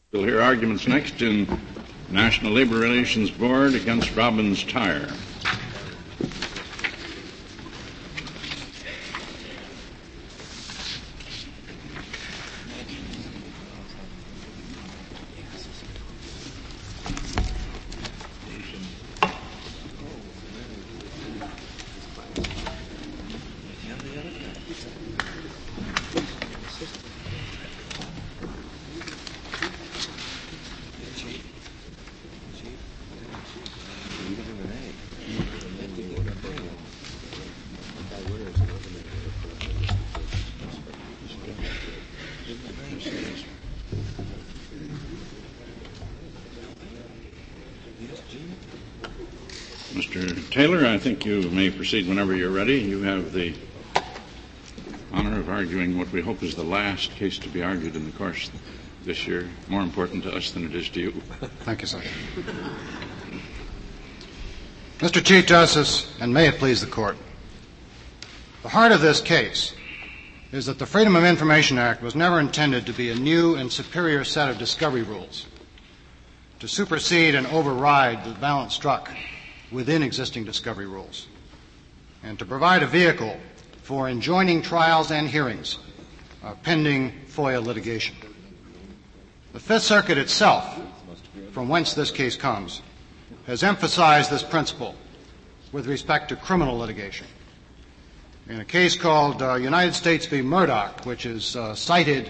We'll hear arguments next in National Labor Relations Board against Robbins Tire. Mr. Taylor, I think you may proceed whenever you're ready. You have the honor of arguing what we hope is the last case to be argued in the course this year, more important to us than it is to you. Thank you, sir. Mr. Chief Justice, and may it please the Court, the heart of this case is that the Freedom of Information Act was never intended to be a new and superior set of discovery rules to supersede and override the balance struck within existing discovery rules, and to provide a vehicle for enjoining trials and hearings pending FOIA litigation. The Fifth Circuit itself, from whence this case comes, has emphasized this principle with respect to criminal litigation. In a case called United States v. Murdoch, which is cited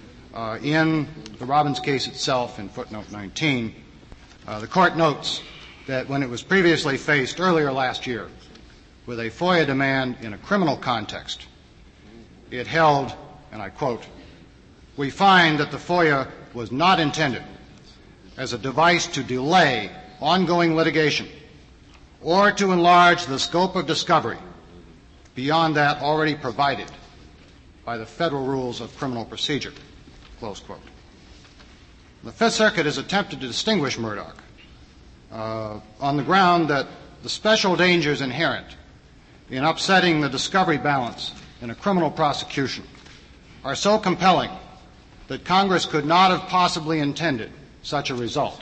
in the Robbins case itself in footnote 19, the Court notes that when it was previously faced earlier last year with a FOIA demand in a criminal context, it held, and I quote, "We find that the FOIA was not intended as a device to delay ongoing litigation or to enlarge the scope of discovery beyond that already provided by the federal rules of criminal procedure," close quote. The Fifth Circuit has attempted to distinguish Murdoch on the ground that the special dangers inherent in upsetting the discovery balance in a criminal prosecution are so compelling that Congress could not have possibly intended such a result.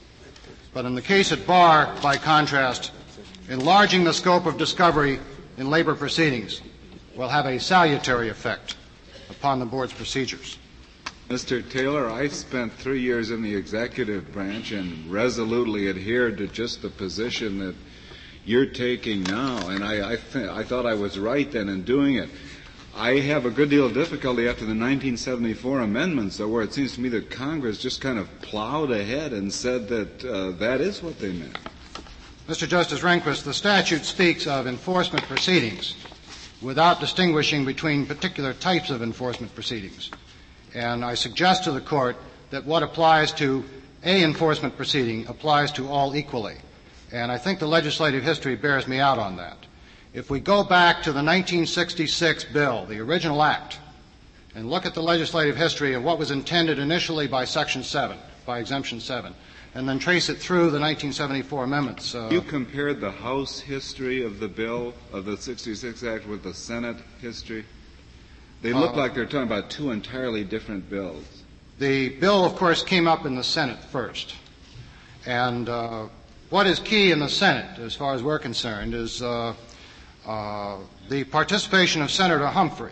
But in the case at bar, by contrast, enlarging the scope of discovery in labor proceedings will have a salutary effect upon the Board's procedures. Mr. Taylor, I spent 3 years in the executive branch and resolutely adhered to just the position that you're taking now, and I thought I was right then in doing it. I have a good deal of difficulty after the 1974 amendments, though, where it seems to me that Congress just kind of plowed ahead and said that that is what they meant. Mr. Justice Rehnquist, the statute speaks of enforcement proceedings without distinguishing between particular types of enforcement proceedings. And I suggest to the Court that what applies to a enforcement proceeding applies to all equally. And I think the legislative history bears me out on that. If we go back to the 1966 bill, the original act, and look at the legislative history of what was intended initially by Section 7, by Exemption 7, and then trace it through the 1974 amendments. You compared the House history of the bill, of the 66 Act, with the Senate history? They look like they're talking about two entirely different bills. The bill, of course, came up in the Senate first. And what is key in the Senate, as far as we're concerned, is the participation of Senator Humphrey,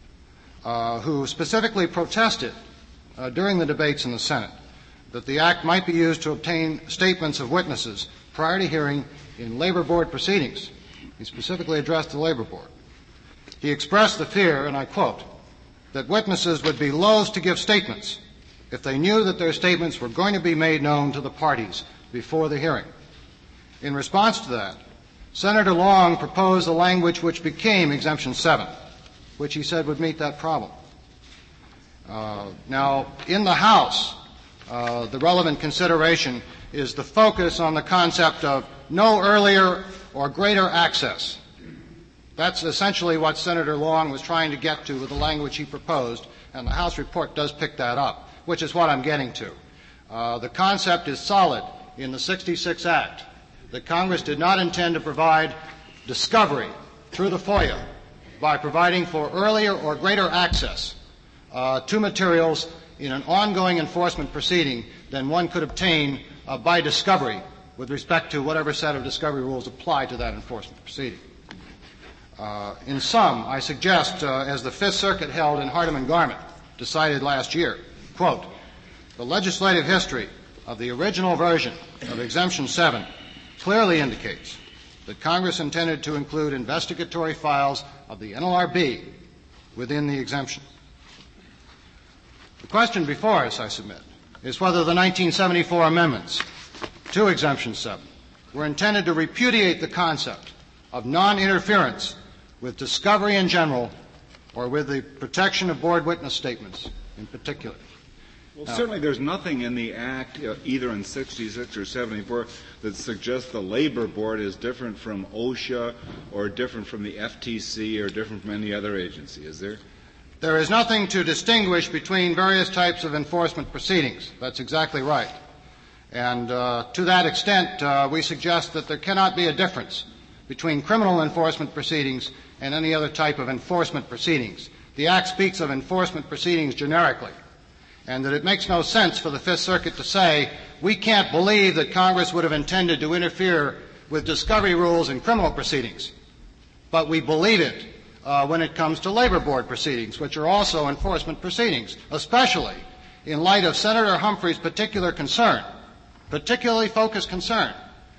who specifically protested during the debates in the Senate that the act might be used to obtain statements of witnesses prior to hearing in labor board proceedings. He specifically addressed the labor board. He expressed the fear, and I quote, that witnesses would be loath to give statements if they knew that their statements were going to be made known to the parties before the hearing. In response to that, Senator Long proposed a language which became Exemption 7, which he said would meet that problem. Now, in the House, the relevant consideration is the focus on the concept of no earlier or greater access. That's essentially what Senator Long was trying to get to with the language he proposed, and the House report does pick that up, which is what I'm getting to. The concept is solid in the 66 Act that Congress did not intend to provide discovery through the FOIA by providing for earlier or greater access to materials in an ongoing enforcement proceeding than one could obtain by discovery with respect to whatever set of discovery rules apply to that enforcement proceeding. In sum, I suggest, as the Fifth Circuit held in Hardeman Garment, decided last year, quote, the legislative history of the original version of Exemption 7 clearly indicates that Congress intended to include investigatory files of the NLRB within the exemption. The question before us, I submit, is whether the 1974 amendments to Exemption 7 were intended to repudiate the concept of non-interference with discovery in general or with the protection of board witness statements in particular. Well, certainly there's nothing in the Act, either in 66 or 74, that suggests the Labor Board is different from OSHA or different from the FTC or different from any other agency, is there? There is nothing to distinguish between various types of enforcement proceedings. That's exactly right. And to that extent, we suggest that there cannot be a difference between criminal enforcement proceedings and any other type of enforcement proceedings. The Act speaks of enforcement proceedings generically, and that it makes no sense for the Fifth Circuit to say we can't believe that Congress would have intended to interfere with discovery rules in criminal proceedings, but we believe it when it comes to labor board proceedings, which are also enforcement proceedings, especially in light of Senator Humphrey's particular concern, particularly focused concern.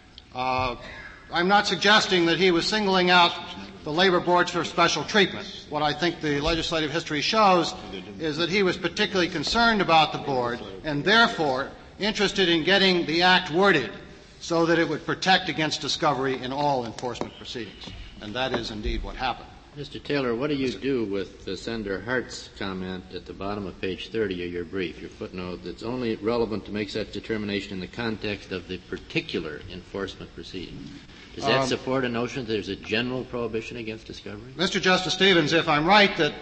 I'm not suggesting that he was singling out the labor boards for special treatment. What I think the legislative history shows is that he was particularly concerned about the board and therefore interested in getting the Act worded so that it would protect against discovery in all enforcement proceedings. And that is indeed what happened. Mr. Taylor, what do you do with Senator Hart's comment at the bottom of page 30 of your brief, your footnote, that's only relevant to make such determination in the context of the particular enforcement proceeding? Does that support a notion that there's a general prohibition against discovery? Mr. Justice Stevens, if I'm right that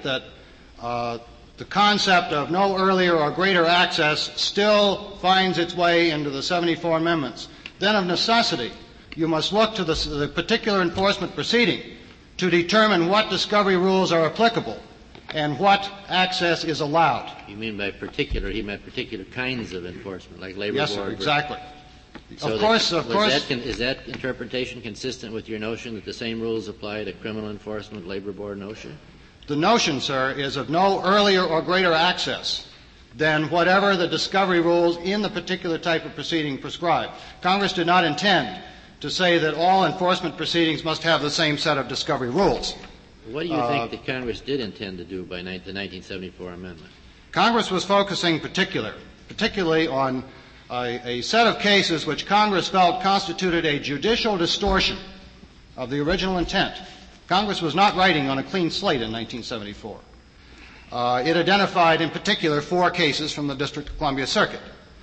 the concept of no earlier or greater access still finds its way into the 74 amendments, then of necessity you must look to the particular enforcement proceeding to determine what discovery rules are applicable and what access is allowed. You mean by particular, he meant particular kinds of enforcement, like labor board? Yes, sir, exactly. So of course. Is that interpretation consistent with your notion that the same rules apply to criminal enforcement, labor board, and OSHA? The notion, sir, is of no earlier or greater access than whatever the discovery rules in the particular type of proceeding prescribe. Congress did not intend to say that all enforcement proceedings must have the same set of discovery rules. What do you think that Congress did intend to do by the 1974 amendment? Congress was focusing particularly on a set of cases which Congress felt constituted a judicial distortion of the original intent. Congress was not writing on a clean slate in 1974. It identified in particular 4 cases from the District of Columbia Circuit,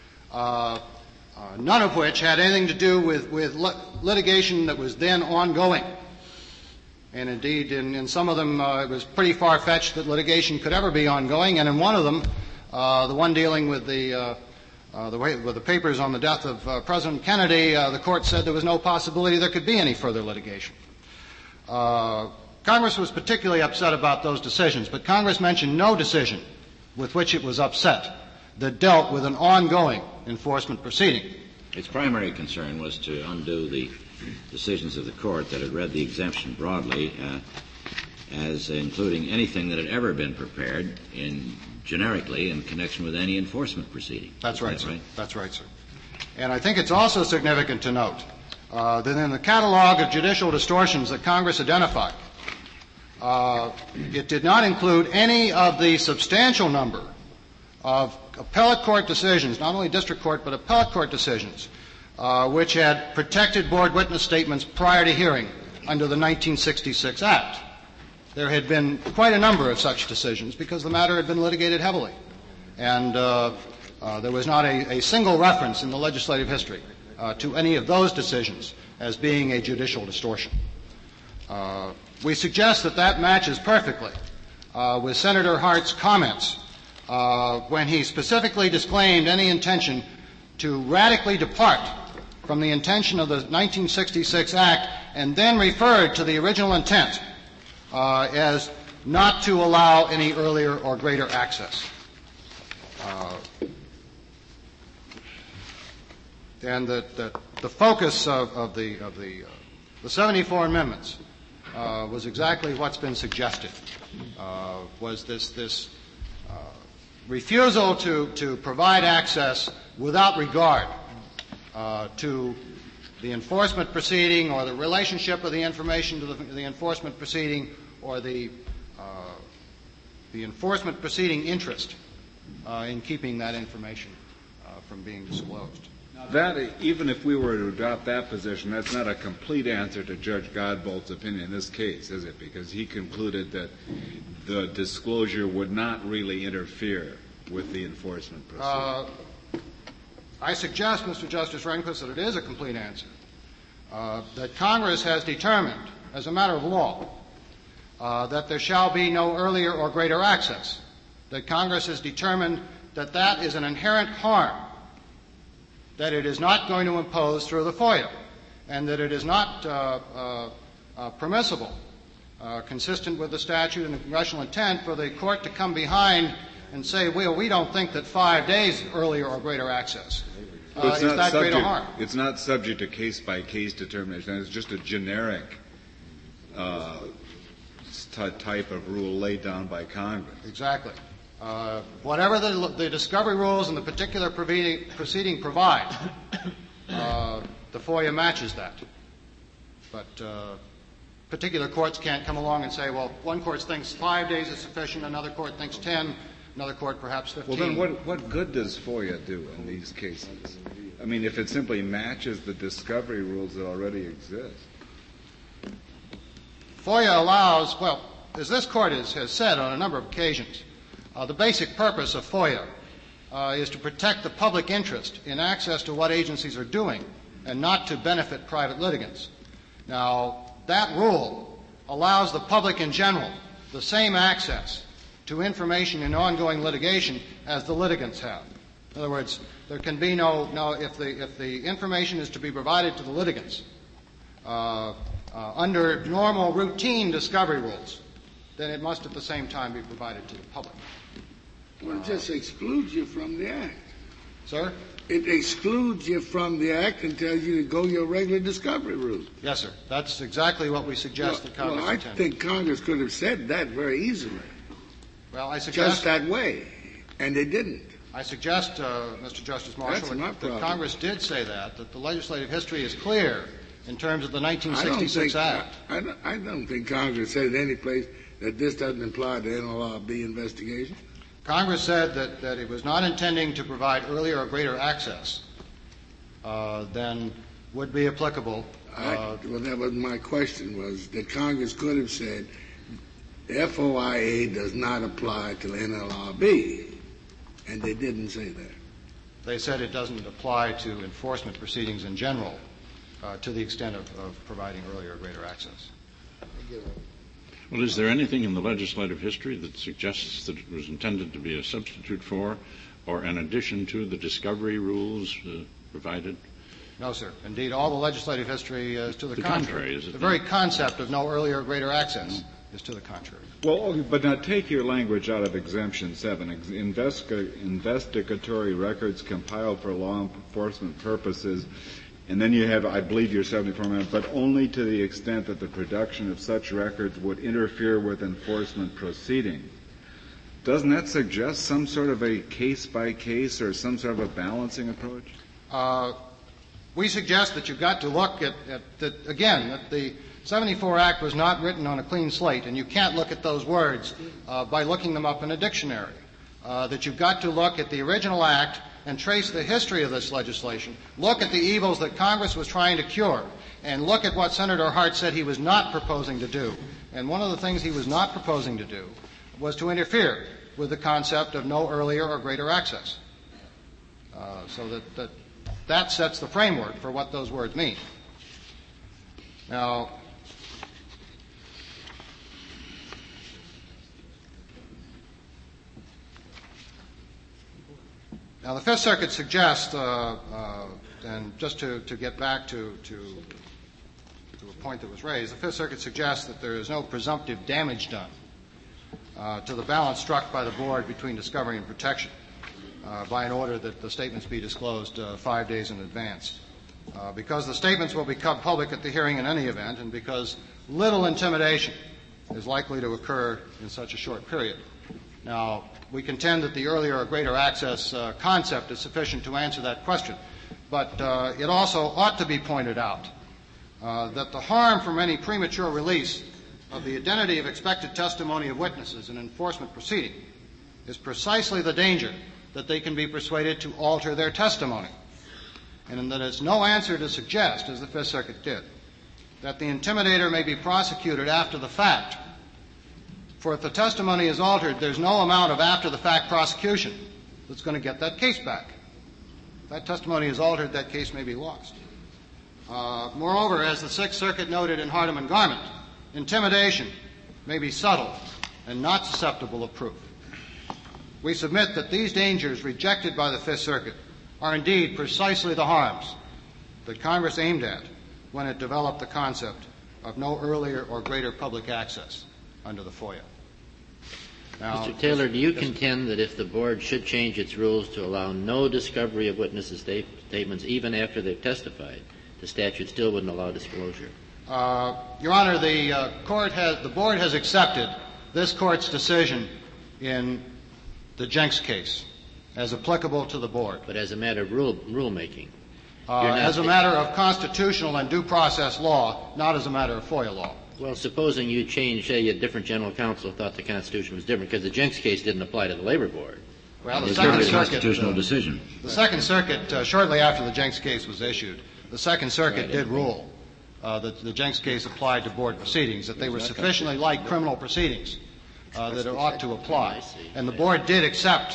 none of which had anything to do with litigation that was then ongoing. And indeed, in some of them, it was pretty far-fetched that litigation could ever be ongoing. And in one of them, the one dealing with the papers on the death of President Kennedy, the court said there was no possibility there could be any further litigation. Congress was particularly upset about those decisions, but Congress mentioned no decision with which it was upset that dealt with an ongoing enforcement proceeding. Its primary concern was to undo the decisions of the court that had read the exemption broadly as including anything that had ever been prepared generically in connection with any enforcement proceeding. That's right, sir. That's right, sir. And I think it's also significant to note that in the catalog of judicial distortions that Congress identified, it did not include any of the substantial number of appellate court decisions, not only district court, but appellate court decisions, which had protected board witness statements prior to hearing under the 1966 Act. There had been quite a number of such decisions because the matter had been litigated heavily. And there was not a single reference in the legislative history to any of those decisions as being a judicial distortion. We suggest that matches perfectly with Senator Hart's comments when he specifically disclaimed any intention to radically depart from the intention of the 1966 Act and then referred to the original intent as not to allow any earlier or greater access. And the focus of the 74 amendments was exactly what's been suggested. Was this refusal to provide access without regard to the enforcement proceeding or the relationship of the information to the enforcement proceeding or the enforcement proceeding interest in keeping that information from being disclosed. That, even if we were to adopt that position, that's not a complete answer to Judge Godbolt's opinion in this case, is it? Because he concluded that the disclosure would not really interfere with the enforcement proceeding. I suggest, Mr. Justice Rehnquist, that it is a complete answer. That Congress has determined, as a matter of law, that there shall be no earlier or greater access. That Congress has determined that that is an inherent harm that it is not going to impose through the FOIA, and that it is not permissible, consistent with the statute and the congressional intent, for the court to come behind and say, well, we don't think that 5 days earlier or greater access is that great a harm. It's not subject to case-by-case determination. It's just a generic type of rule laid down by Congress. Exactly. Whatever the discovery rules and the particular proceeding provide, the FOIA matches that. But particular courts can't come along and say, well, one court thinks 5 days is sufficient, another court thinks 10, another court perhaps 15. Well, then what good does FOIA do in these cases? I mean, if it simply matches the discovery rules that already exist. FOIA allows, well, as this Court has said on a number of occasions, the basic purpose of FOIA is to protect the public interest in access to what agencies are doing and not to benefit private litigants. Now, that rule allows the public in general the same access to information in ongoing litigation as the litigants have. In other words, there can be if the information is to be provided to the litigants under normal routine discovery rules, then it must at the same time be provided to the public. Well, it just excludes you from the act. Sir? It excludes you from the act and tells you to go your regular discovery route. Yes, sir. That's exactly what we suggest that Congress I intended. think Congress could have said that very easily. Well, I suggest just that way, and they didn't. I suggest, Mr. Justice Marshall, That's that Congress did say that the legislative history is clear in terms of the 1966 Act. I don't think Congress said any place that this doesn't apply to NLRB investigation. Congress said that it was not intending to provide earlier or greater access than would be applicable. Well, that was my question, was that Congress could have said FOIA does not apply to NLRB, and they didn't say that. They said it doesn't apply to enforcement proceedings in general to the extent of providing earlier or greater access. Well, is there anything in the legislative history that suggests that it was intended to be a substitute for or an addition to the discovery rules provided? No, sir. Indeed, all the legislative history is to the contrary. Is it the very concept of no earlier or greater access is to the contrary. Well, but now take your language out of Exemption 7. Investigatory records compiled for law enforcement purposes. And then you have, I believe, your 74 amendment, but only to the extent that the production of such records would interfere with enforcement proceedings. Doesn't that suggest some sort of a case-by-case or some sort of a balancing approach? We suggest that you've got to look at that, again, that the 74 Act was not written on a clean slate, and you can't look at those words by looking them up in a dictionary. That you've got to look at the original Act and trace the history of this legislation, look at the evils that Congress was trying to cure, and look at what Senator Hart said he was not proposing to do. And one of the things he was not proposing to do was to interfere with the concept of no earlier or greater access. So that sets the framework for what those words mean. Now, the Fifth Circuit suggests, and just to get back to a point that was raised, the Fifth Circuit suggests that there is no presumptive damage done to the balance struck by the Board between discovery and protection. by an order that the statements be disclosed 5 days in advance. Because the statements will become public at the hearing in any event, and because little intimidation is likely to occur in such a short period. Now, we contend that the earlier or greater access concept is sufficient to answer that question, but it also ought to be pointed out that the harm from any premature release of the identity of expected testimony of witnesses in enforcement proceeding is precisely the danger that they can be persuaded to alter their testimony, and that it's no answer to suggest, as the Fifth Circuit did, that the intimidator may be prosecuted after the fact. For if the testimony is altered, there's no amount of after-the-fact prosecution that's going to get that case back. If that testimony is altered, that case may be lost. Moreover, as the Sixth Circuit noted in Hardeman and Garment, intimidation may be subtle and not susceptible of proof. We submit that these dangers rejected by the Fifth Circuit are indeed precisely the harms that Congress aimed at when it developed the concept of no earlier or greater public access under the FOIA. Now, Mr. Taylor, do you contend that if the Board should change its rules to allow no discovery of witnesses' statements even after they've testified, the statute still wouldn't allow disclosure? Your Honor, the Board has accepted this Court's decision in the Jenks case as applicable to the Board. But as a matter of rulemaking? As a matter of constitutional and due process law, not as a matter of FOIA law. Well, supposing you changed, say, a different general counsel thought the Constitution was different, because the Jenks case didn't apply to the Labor Board. Well, It's not a constitutional decision. The Second Circuit, shortly after the Jenks case was issued, the Second Circuit did rule that the Jenks case applied to Board proceedings, that they were sufficiently like criminal proceedings that it ought to apply. And the Board did accept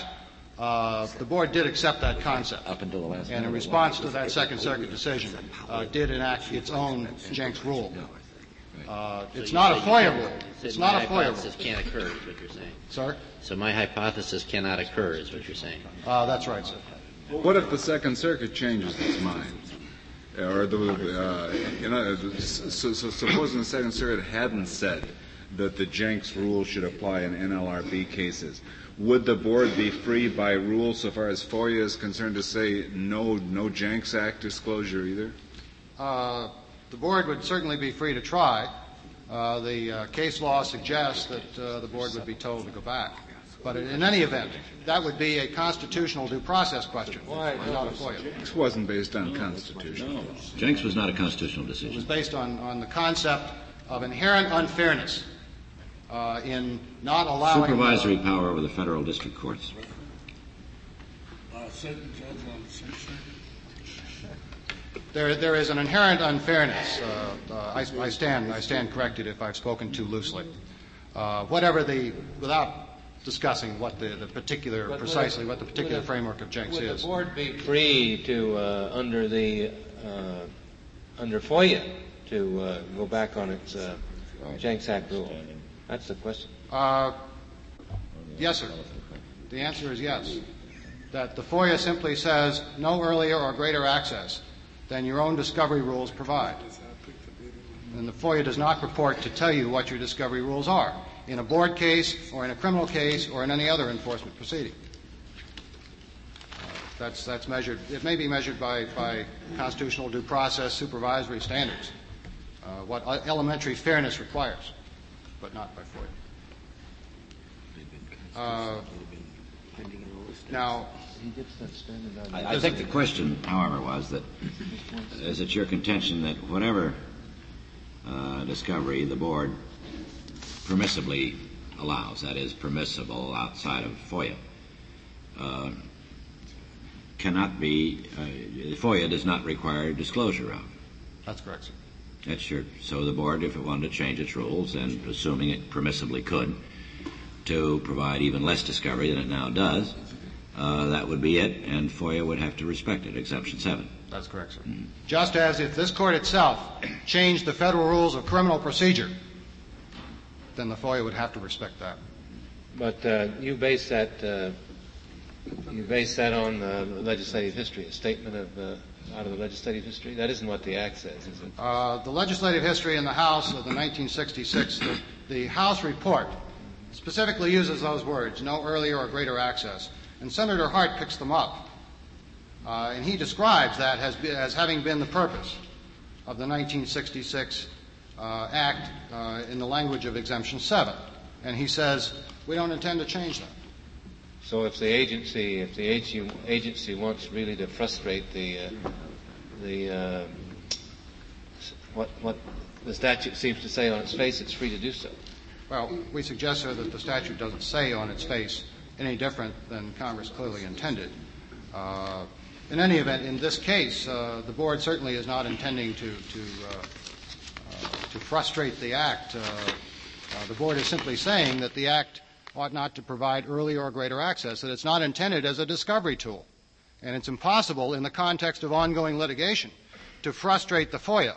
that concept. Up until the last and in response to that Second Circuit decision, did enact its own Jenks rule. It's not a FOIA rule. It's not a FOIA rule. My hypothesis can't occur, is what you're saying. Sir? So my hypothesis cannot occur, is what you're saying. That's right, sir. What if the Second Circuit changes its mind? Or supposing the Second Circuit hadn't said that the Jenks rule should apply in NLRB cases, would the Board be free by rule, so far as FOIA is concerned, to say no Jenks Act disclosure either? The Board would certainly be free to try. The case law suggests that the Board would be told to go back. But in any event, that would be a constitutional due process question. Why not a FOIA? Jenks wasn't based on Constitution. Jenks was not a constitutional It was decision. based on the concept of inherent unfairness in not allowing Supervisory power over the federal district courts. Certain judge on the Sixth Circuit. There is an inherent unfairness. I stand corrected if I've spoken too loosely. Without discussing what the particular framework of Jenks is. Would the Board be free to, under FOIA, to go back on its Jenks Act rule? That's the question. Yes, sir. The answer is yes. That the FOIA simply says no earlier or greater access than your own discovery rules provide. And the FOIA does not purport to tell you what your discovery rules are in a Board case or in a criminal case or in any other enforcement proceeding. That's measured. It may be measured by constitutional due process supervisory standards, what elementary fairness requires, but not by FOIA. Now, I think the question, however, was that is it your contention that whatever discovery the Board permissibly allows, that is, permissible outside of FOIA, cannot be, FOIA does not require disclosure of? That's correct, sir. That's your, so the Board, if it wanted to change its rules, and assuming it permissibly could, to provide even less discovery than it now does, that would be it, and FOIA would have to respect it, Exemption 7. That's correct, sir. Mm-hmm. Just as if this Court itself changed the federal rules of criminal procedure, then the FOIA would have to respect that. But you base that on legislative history, a statement out of the legislative history? That isn't what the Act says, is it? The legislative history in the House of the 1966, the House report specifically uses those words, no earlier or greater access, And Senator Hart picks them up. And he describes that as having been the purpose of the 1966 Act in the language of Exemption 7. And he says, we don't intend to change that. So if the agency wants really to frustrate what the statute seems to say on its face, it's free to do so. Well, we suggest, sir, that the statute doesn't say on its face any different than Congress clearly intended. In any event, in this case, the Board certainly is not intending to frustrate the Act. The Board is simply saying that the Act ought not to provide earlier or greater access, that it's not intended as a discovery tool. And it's impossible in the context of ongoing litigation to frustrate the FOIA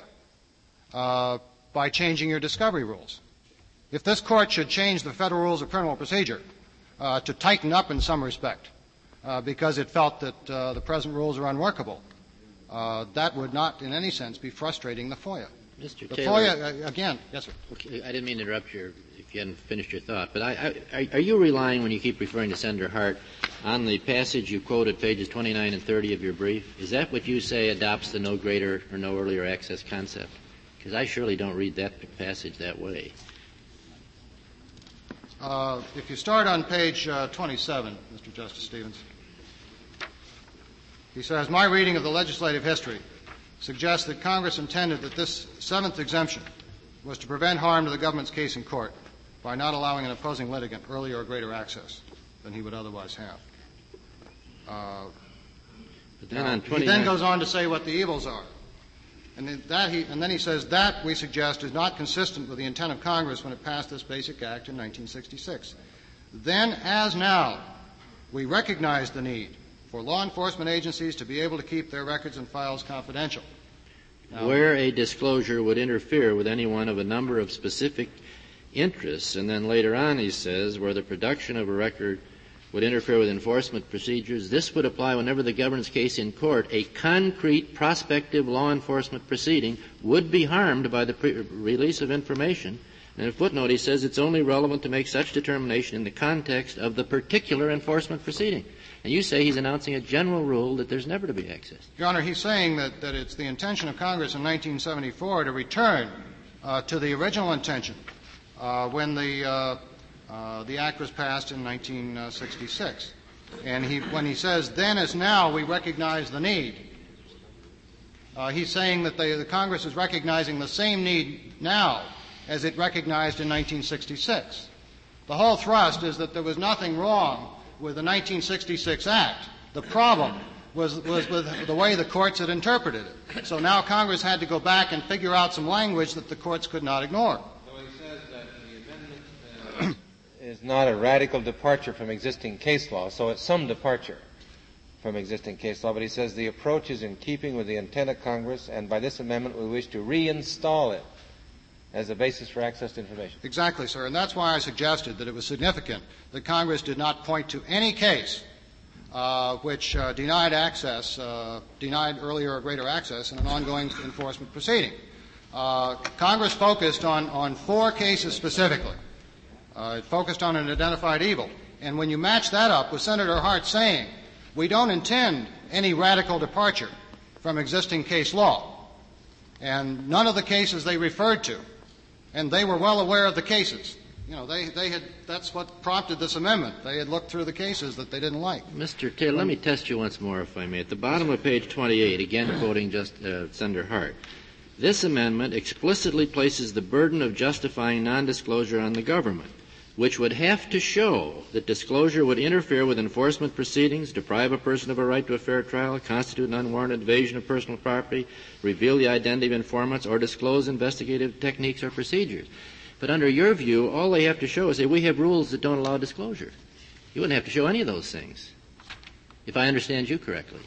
by changing your discovery rules. If this Court should change the Federal Rules of Criminal Procedure to tighten up in some respect because it felt that the present rules are unworkable, that would not in any sense be frustrating the FOIA. Mr. The Taylor, FOIA, again, yes, sir. Okay, I didn't mean to interrupt if you hadn't finished your thought, but are you relying, when you keep referring to Senator Hart, on the passage you quoted, pages 29 and 30 of your brief? Is that what you say adopts the no greater or no earlier access concept? Because I surely don't read that passage that way. If you start on page 27, Mr. Justice Stevens, he says, my reading of the legislative history suggests that Congress intended that this seventh exemption was to prevent harm to the government's case in court by not allowing an opposing litigant earlier or greater access than he would otherwise have. He then goes on to say what the evils are. And then he says that, we suggest, is not consistent with the intent of Congress when it passed this basic act in 1966. Then, as now, we recognize the need for law enforcement agencies to be able to keep their records and files confidential. Now, where a disclosure would interfere with any one of a number of specific interests, and then later on he says where the production of a record would interfere with enforcement procedures, this would apply whenever the government's case in court, a concrete prospective law enforcement proceeding, would be harmed by the release of information. And in a footnote he says it's only relevant to make such determination in the context of the particular enforcement proceeding. And you say he's announcing a general rule that there's never to be access. Your Honor, he's saying that it's the intention of Congress in 1974 to return to the original intention when the Act was passed in 1966. And when he says, then as now we recognize the need, he's saying that the Congress is recognizing the same need now as it recognized in 1966. The whole thrust is that there was nothing wrong with the 1966 Act. The problem was with the way the courts had interpreted it. So now Congress had to go back and figure out some language that the courts could not ignore. So he says that the amendment is not a radical departure from existing case law, so it's some departure from existing case law, but he says the approach is in keeping with the intent of Congress, and by this amendment we wish to reinstall it as a basis for access to information. Exactly, sir. And that's why I suggested that it was significant that Congress did not point to any case which denied access, denied earlier or greater access in an ongoing enforcement proceeding. Congress focused on four cases specifically. It focused on an identified evil. And when you match that up with Senator Hart saying, we don't intend any radical departure from existing case law, and none of the cases they referred to, and they were well aware of the cases. You know, that's what prompted this amendment. They had looked through the cases that they didn't like. Mr. Taylor, let me test you once more, if I may. At the bottom of page 28, again quoting Senator Hart, this amendment explicitly places the burden of justifying nondisclosure on the government, which would have to show that disclosure would interfere with enforcement proceedings, deprive a person of a right to a fair trial, constitute an unwarranted invasion of personal property, reveal the identity of informants, or disclose investigative techniques or procedures. But under your view, all they have to show is that we have rules that don't allow disclosure. You wouldn't have to show any of those things, if I understand you correctly.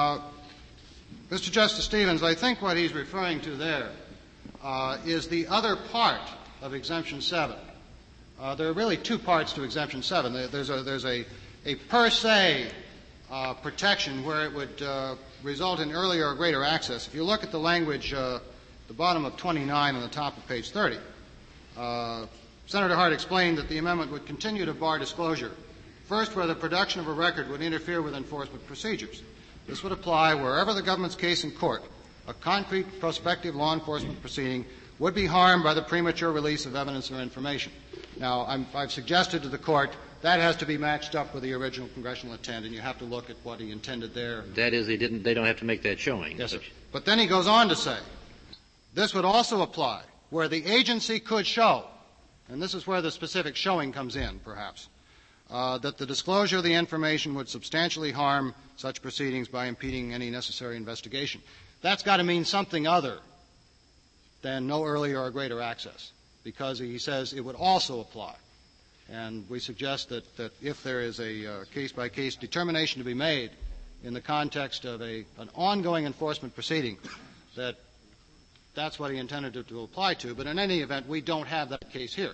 Mr. Justice Stevens, I think what he's referring to there is the other part of Exemption 7. There are really two parts to Exemption 7. There's a per se protection where it would result in earlier or greater access. If you look at the language, the bottom of 29 and the top of page 30, Senator Hart explained that the amendment would continue to bar disclosure First, where the production of a record would interfere with enforcement procedures. This would apply wherever the government's case in court, a concrete prospective law enforcement proceeding, would be harmed by the premature release of evidence or information. Now, I've suggested to the court that has to be matched up with the original congressional intent, and you have to look at what he intended there. That is, they don't have to make that showing. Yes, sir. But then he goes on to say, this would also apply where the agency could show, and this is where the specific showing comes in, perhaps, that the disclosure of the information would substantially harm such proceedings by impeding any necessary investigation. That's got to mean something other than no earlier or greater access, because he says it would also apply. And we suggest that if there is a case-by-case determination to be made in the context of an ongoing enforcement proceeding, that's what he intended it to apply to. But in any event, we don't have that case here.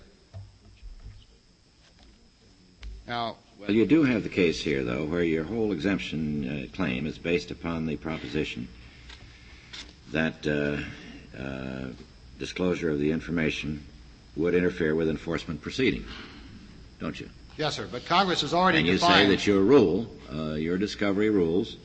Now, well, you do have the case here, though, where your whole exemption claim is based upon the proposition that disclosure of the information would interfere with enforcement proceedings, don't you? Yes, sir, but Congress has already defined. And you say that your rule, your discovery rules,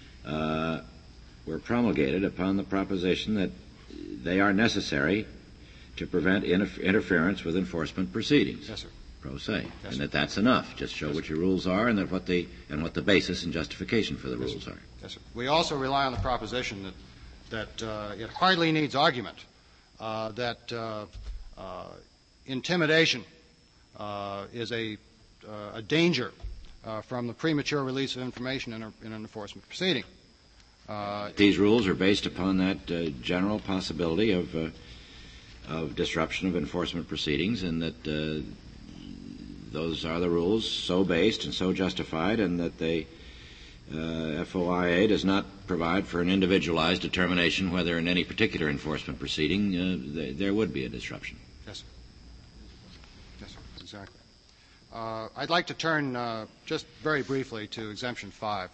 were promulgated upon the proposition that they are necessary to prevent interference with enforcement proceedings. Yes, sir. Pro se. Yes, and that's enough. Just show what your rules are and what the basis and justification for the rules are. Yes, sir. We also rely on the proposition that it hardly needs argument that intimidation is a danger from the premature release of information in an enforcement proceeding. These rules are based upon that general possibility of disruption of enforcement proceedings, and that those are the rules so based and so justified, and that the FOIA does not provide for an individualized determination whether in any particular enforcement proceeding there would be a disruption. Yes, sir. Yes, sir. Exactly. I'd like to turn just very briefly to Exemption 5.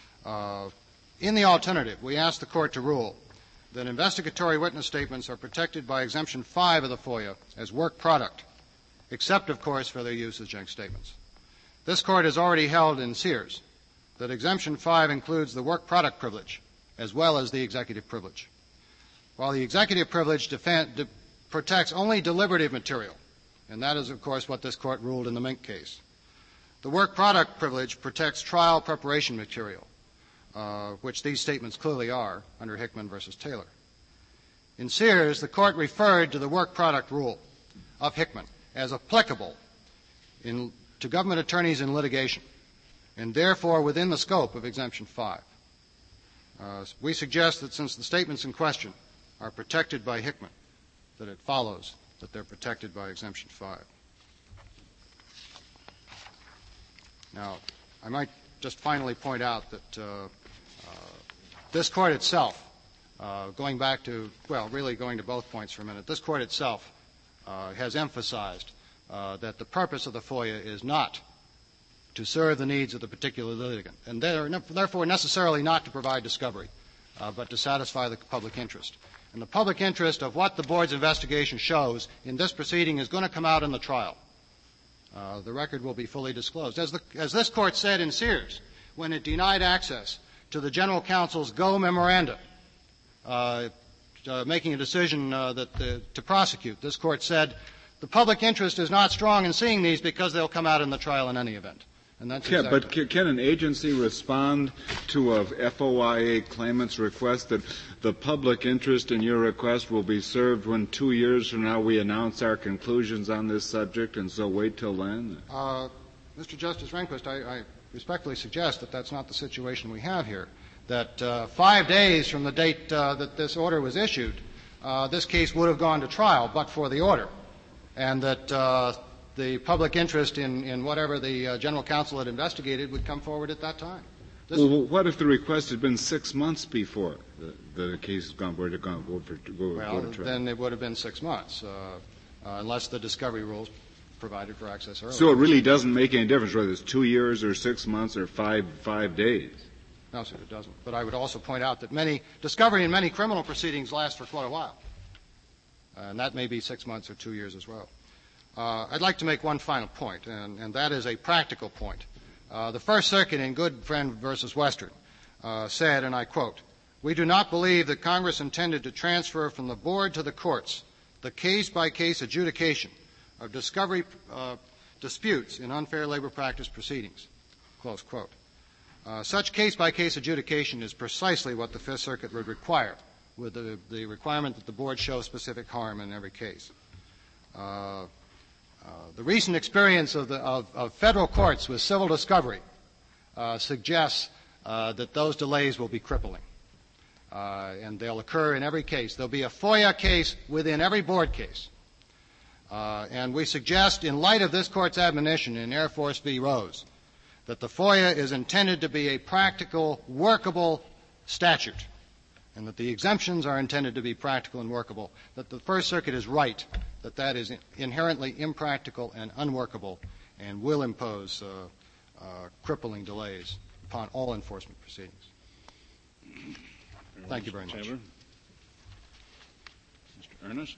In the alternative, we ask the Court to rule that investigatory witness statements are protected by Exemption 5 of the FOIA as work product, except, of course, for their use as junk statements. This Court has already held in Sears that Exemption 5 includes the work product privilege as well as the executive privilege. While the executive privilege protects only deliberative material, and that is, of course, what this Court ruled in the Mink case, the work product privilege protects trial preparation material, which these statements clearly are under Hickman versus Taylor. In Sears, the Court referred to the work product rule of Hickman as applicable to government attorneys in litigation, and therefore within the scope of Exemption 5. We suggest that since the statements in question are protected by Hickman, that it follows that they're protected by Exemption 5. Now, I might just finally point out that this Court itself, going to both points for a minute, this Court itself has emphasized that the purpose of the FOIA is not to serve the needs of the particular litigant, and therefore necessarily not to provide discovery, but to satisfy the public interest. And the public interest of what the Board's investigation shows in this proceeding is going to come out in the trial. The record will be fully disclosed. As this Court said in Sears, when it denied access to the General Counsel's Go memoranda, making a decision to prosecute, this Court said, the public interest is not strong in seeing these because they'll come out in the trial in any event. And that's exactly. But can an agency respond to a FOIA claimant's request that the public interest in your request will be served when 2 years from now we announce our conclusions on this subject, and so wait till then? Mr. Justice Rehnquist, I respectfully suggest that that's not the situation we have here, that 5 days from the date that this order was issued, this case would have gone to trial but for the order, and that the public interest in whatever the General Counsel had investigated would come forward at that time. Well, what if the request had been 6 months before the case were to go to trial? Then it would have been 6 months, unless the discovery rules provided for access earlier. So it really doesn't make any difference whether it's 2 years or 6 months or five days? No, sir, it doesn't. But I would also point out that discovery in many criminal proceedings lasts for quite a while. And that may be 6 months or 2 years as well. I'd like to make one final point, and that is a practical point. The First Circuit in Goodfriend versus Western said, and I quote, "We do not believe that Congress intended to transfer from the board to the courts the case-by-case adjudication of discovery disputes in unfair labor practice proceedings." Close quote. Such case-by-case adjudication is precisely what the Fifth Circuit would require, with the requirement that the board show specific harm in every case. The recent experience of federal courts with civil discovery suggests that those delays will be crippling, and they'll occur in every case. There'll be a FOIA case within every board case. And we suggest, in light of this Court's admonition in Air Force v. Rose, that the FOIA is intended to be a practical, workable statute, and that the exemptions are intended to be practical and workable, that the First Circuit is right, that that is inherently impractical and unworkable and will impose crippling delays upon all enforcement proceedings. Thank you very much. Taylor. Mr. Ernest.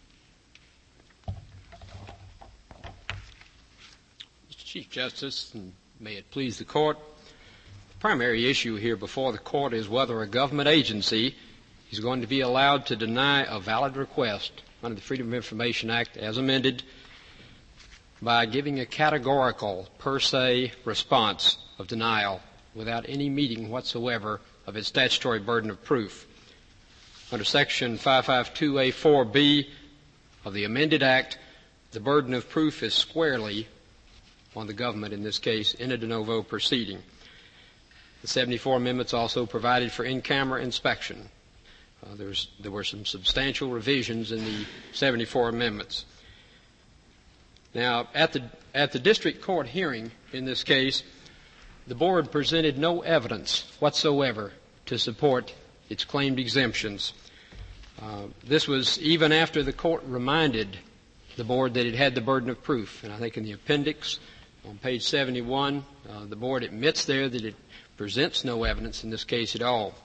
Mr. Chief Justice, and may it please the Court, the primary issue here before the Court is whether a government agency is going to be allowed to deny a valid request under the Freedom of Information Act as amended by giving a categorical per se response of denial without any meeting whatsoever of its statutory burden of proof. Under Section 552A4B of the amended Act, the burden of proof is squarely on the government, in this case, in a de novo proceeding. The 74 amendments also provided for in-camera inspection. There were some substantial revisions in the 74 amendments. Now, at the district court hearing in this case, the board presented no evidence whatsoever to support its claimed exemptions. This was even after the court reminded the board that it had the burden of proof. And I think in the appendix on page 71, the board admits there that it presents no evidence in this case at all.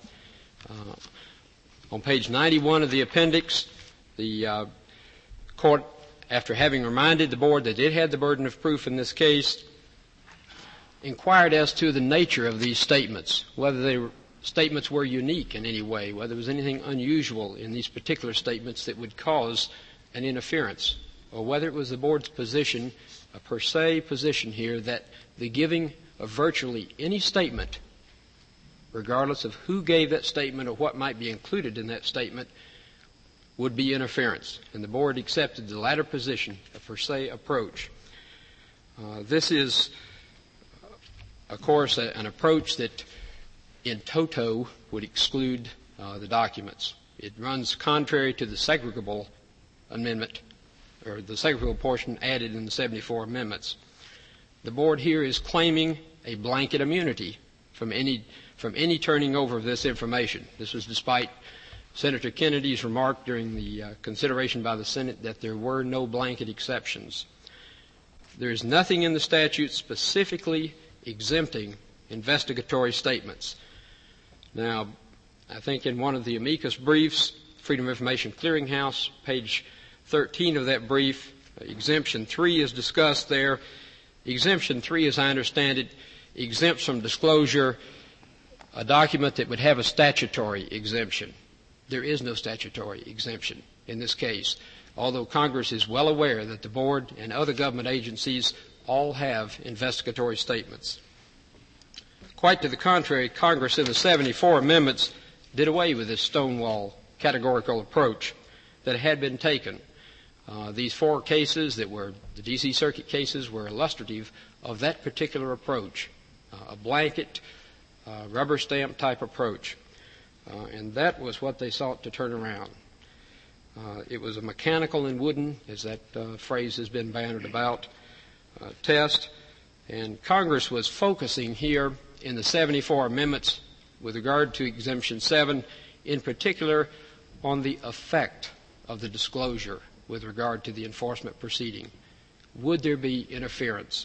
On page 91 of the appendix, the court, after having reminded the board that it had the burden of proof in this case, inquired as to the nature of these statements, whether statements were unique in any way, whether there was anything unusual in these particular statements that would cause an interference, or whether it was the board's position, a per se position here, that the giving of virtually any statement, regardless of who gave that statement or what might be included in that statement, would be interference. And the board accepted the latter position, a per se approach. This is, of course, an approach that in toto would exclude the documents. It runs contrary to the segregable amendment, or the segregable portion added in the 74 amendments. The board here is claiming a blanket immunity from any turning over of this information. This was despite Senator Kennedy's remark during the consideration by the Senate that there were no blanket exceptions. There is nothing in the statute specifically exempting investigatory statements. Now, I think in one of the amicus briefs, Freedom of Information Clearinghouse, page 13 of that brief, Exemption 3 is discussed there. Exemption 3, as I understand it, exempts from disclosure a document that would have a statutory exemption. There is no statutory exemption in this case, although Congress is well aware that the board and other government agencies all have investigatory statements. Quite to the contrary, Congress in the 74 amendments did away with this stonewall categorical approach that had been taken. These four cases that were the D.C. Circuit cases were illustrative of that particular approach, a blanket, rubber stamp type approach. And that was what they sought to turn around. It was a mechanical and wooden, as that phrase has been bandied about, test. And Congress was focusing here in the 74 amendments with regard to Exemption 7, in particular on the effect of the disclosure with regard to the enforcement proceeding. Would there be interference?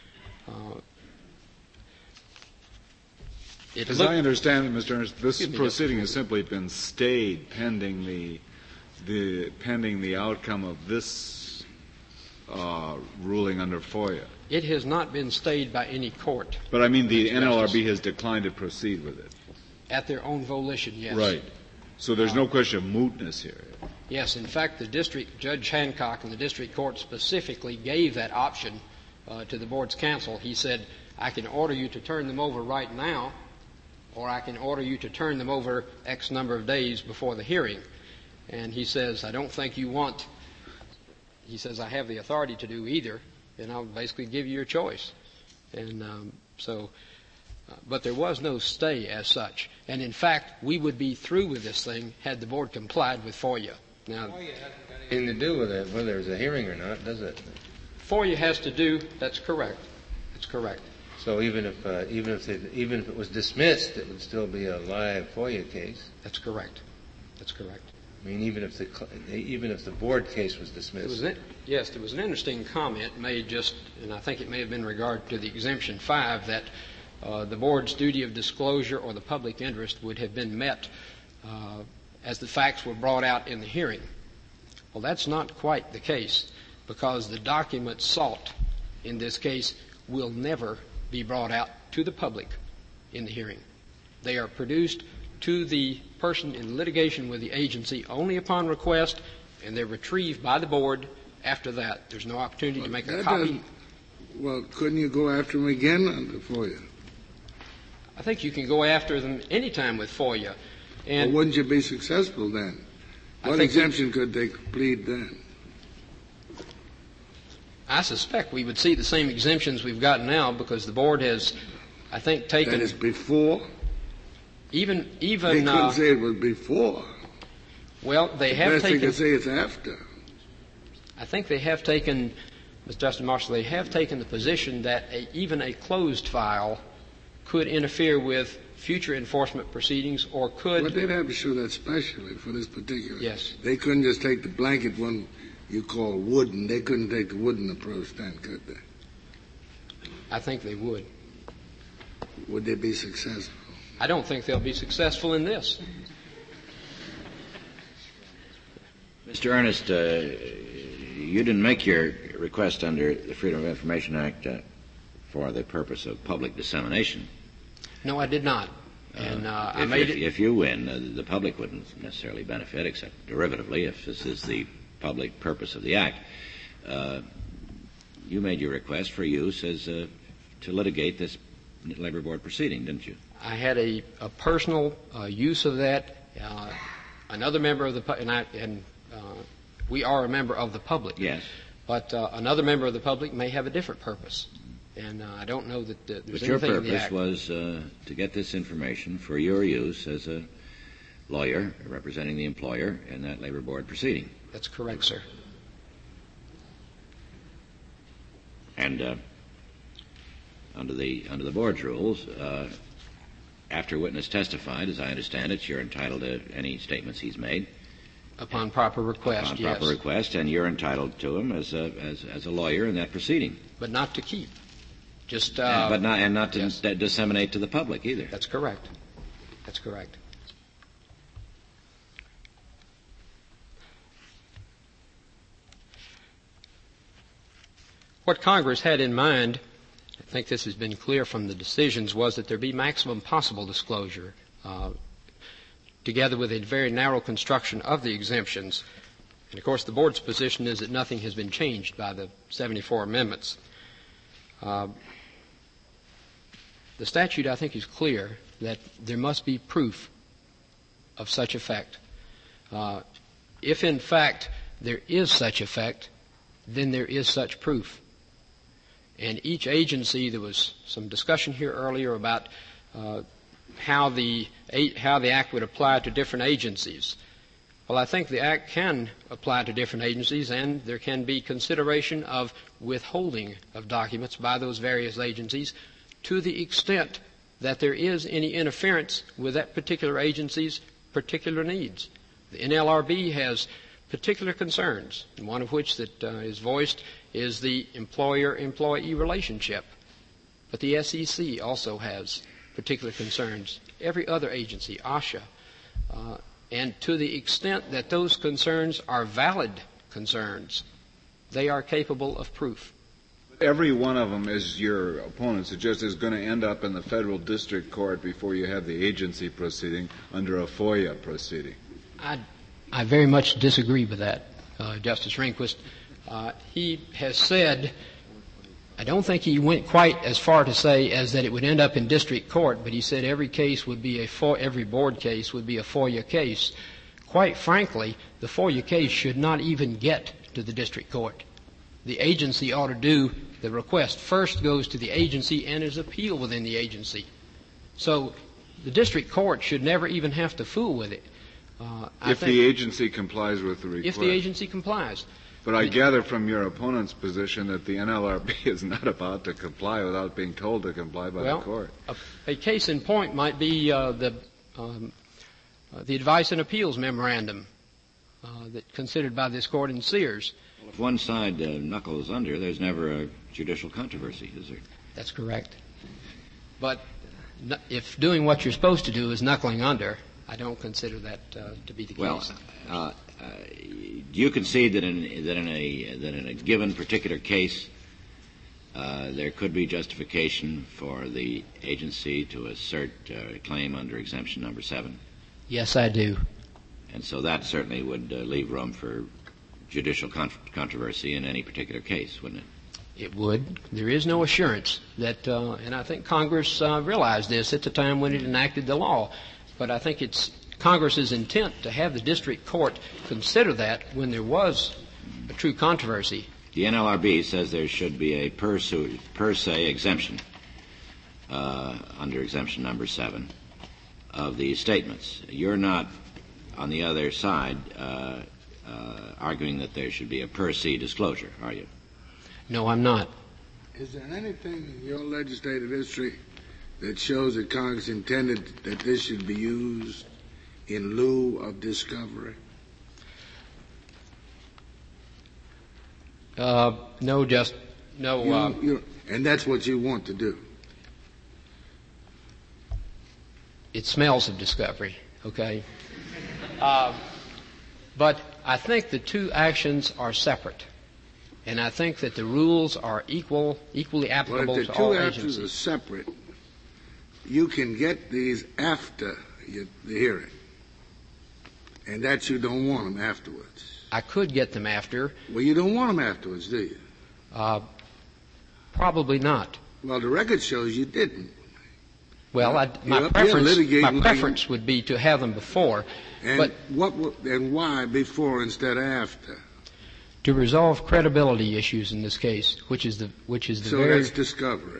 As I understand it, Mr. Ernest, this proceeding has simply been stayed pending the outcome of this ruling under FOIA. It has not been stayed by any court. But I mean, the NLRB has declined to proceed with it. At their own volition, yes. Right. So there's no question of mootness here. Yes. In fact, the district, Judge Hancock in the district court specifically gave that option to the board's counsel. He said, I can order you to turn them over right now, or I can order you to turn them over X number of days before the hearing. And he says, I don't think you want, he says, I have the authority to do either, and I'll basically give you your choice. And but there was no stay as such. And in fact, we would be through with this thing had the board complied with FOIA. Now, FOIA hasn't got anything to do with it, whether there's a hearing or not, does it? FOIA has to do, that's correct. That's correct. So even if it was dismissed, it would still be a live FOIA case. That's correct. That's correct. I mean, even if the board case was dismissed. Yes, there was an interesting comment made and I think it may have been in regard to the Exemption 5, that the board's duty of disclosure or the public interest would have been met as the facts were brought out in the hearing. Well, that's not quite the case, because the documents sought in this case will never be brought out to the public in the hearing. They are produced to the person in litigation with the agency only upon request, and they're retrieved by the board after that. There's no opportunity to make a copy. Well, couldn't you go after them again under FOIA? I think you can go after them any time with FOIA. And well, wouldn't you be successful then? What exemption could they plead then? I suspect we would see the same exemptions we've got now, because the board has, I think, taken. That is before? Even they couldn't say it was before. Well, they have best taken. They could say it's after. I think they have taken, Mr. Justice Marshall, they have taken the position that even a closed file could interfere with future enforcement proceedings, or could. But they'd have to show that specially for this particular. Yes. They couldn't just take the blanket one you call wooden. They couldn't take the wooden approach then, could they? I think they would. Would they be successful? I don't think they'll be successful in this. Mr. Ernest, you didn't make your request under the Freedom of Information Act for the purpose of public dissemination. No, I did not. And I made it. If you win, the public wouldn't necessarily benefit, except derivatively, if this is the public purpose of the Act. You made your request for use as to litigate this labor board proceeding, didn't you? I had a personal use of that. Another member of the we are a member of the public. Yes. But another member of the public may have a different purpose, and I don't know that there's but anything in the your Act. purpose was to get this information for your use as a lawyer representing the employer in that labor board proceeding. That's correct, sir. And under the board's rules, after a witness testified, as I understand it, you're entitled to any statements he's made. Upon proper request, upon yes. proper request, and you're entitled to him as a lawyer in that proceeding. But not to keep. Just but not to yes. Disseminate to the public either. That's correct. That's correct. What Congress had in mind, I think this has been clear from the decisions, was that there be maximum possible disclosure, together with a very narrow construction of the exemptions. And, of course, the board's position is that nothing has been changed by the 74 amendments. The statute, I think, is clear that there must be proof of such effect. If, in fact, there is such effect, then there is such proof. And each agency, there was some discussion here earlier about how the Act would apply to different agencies. Well, I think the Act can apply to different agencies, and there can be consideration of withholding of documents by those various agencies to the extent that there is any interference with that particular agency's particular needs. The NLRB has particular concerns, and one of which that is voiced is the employer-employee relationship. But the SEC also has particular concerns. Every other agency, OSHA, and to the extent that those concerns are valid concerns, they are capable of proof. Every one of them, as your opponent suggests, is going to end up in the federal district court before you have the agency proceeding under a FOIA proceeding. I very much disagree with that, Justice Rehnquist. He has said, I don't think he went quite as far to say as that it would end up in district court, but he said every case would be every board case would be a FOIA case. Quite frankly, the FOIA case should not even get to the district court. The agency ought to do the request first goes to the agency and is appealed within the agency. So the district court should never even have to fool with it. If the agency complies with the request. If the agency complies. But I gather from your opponent's position that the NLRB is not about to comply without being told to comply by the court. A case in point might be the Advice and Appeals Memorandum that considered by this court in Sears. Well, if one side knuckles under, there's never a judicial controversy, is there? That's correct. But if doing what you're supposed to do is knuckling under, I don't consider that to be the case. Well, do you concede that in a given particular case there could be justification for the agency to assert a claim under exemption number 7? Yes, I do. And so that certainly would leave room for judicial controversy in any particular case, wouldn't it? It would. There is no assurance that, and I think Congress realized this at the time when it enacted the law, but I think it's Congress's intent to have the district court consider that when there was a true controversy. The NLRB says there should be a per se exemption under exemption number 7 of these statements. You're not, on the other side, arguing that there should be a per se disclosure, are you? No, I'm not. Is there anything in your legislative history that shows that Congress intended that this should be used in lieu of discovery? No. And that's what you want to do? It smells of discovery, okay? But I think the two actions are separate. And I think that the rules are equally applicable to all agencies. Well, if the two actions are separate, you can get these after the hearing. And that you don't want them afterwards. I could get them after. Well, you don't want them afterwards, do you? Probably not. Well, the record shows you didn't. Well, my preference would be to have them before. And and why before instead of after? To resolve credibility issues in this case, which is the so very. That's discovery.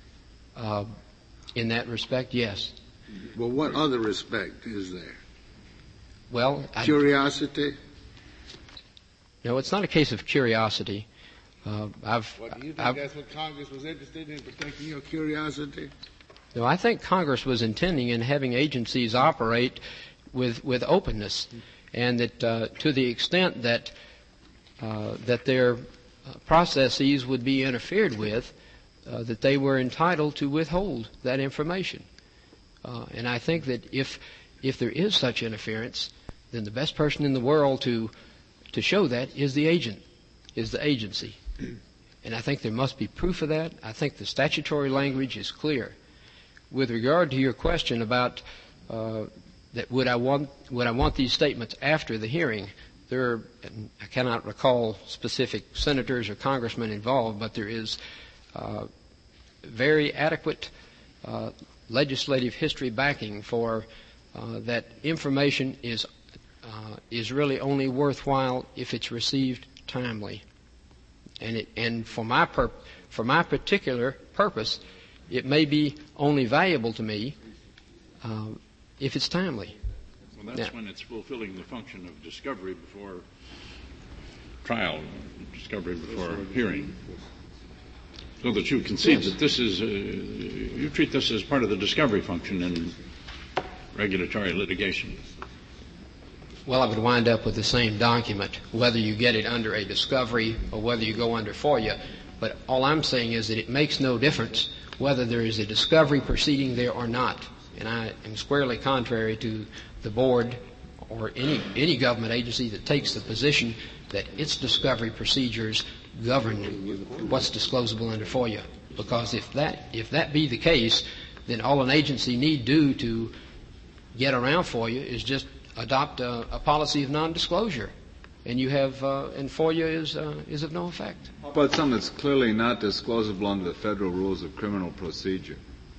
In that respect, yes. Well, what other respect is there? Well, curiosity. No, it's not a case of curiosity. Do you think that's what Congress was interested in, protecting your curiosity? No, I think Congress was intending in having agencies operate with openness, and that to the extent that their processes would be interfered with, that they were entitled to withhold that information. And I think that if there is such interference, then the best person in the world to show that is the agency. And I think there must be proof of that. I think the statutory language is clear. With regard to your question about that would I want these statements after the hearing, I cannot recall specific senators or congressmen involved, but there is very adequate legislative history backing for that information is really only worthwhile if it's received timely. And for my particular purpose, it may be only valuable to me if it's timely. Well, that's when it's fulfilling the function of discovery before trial, discovery before hearing. So that you concede that this is, you treat this as part of the discovery function in regulatory litigation. Well, I would wind up with the same document, whether you get it under a discovery or whether you go under FOIA. But all I'm saying is that it makes no difference whether there is a discovery proceeding there or not. And I am squarely contrary to the board or any government agency that takes the position that its discovery procedures govern what's disclosable under FOIA. Because if that be the case, then all an agency need do to get around FOIA is just adopt a policy of non-disclosure, and you have and FOIA is of no effect. How about something that's clearly not disclosable under the federal rules of criminal procedure?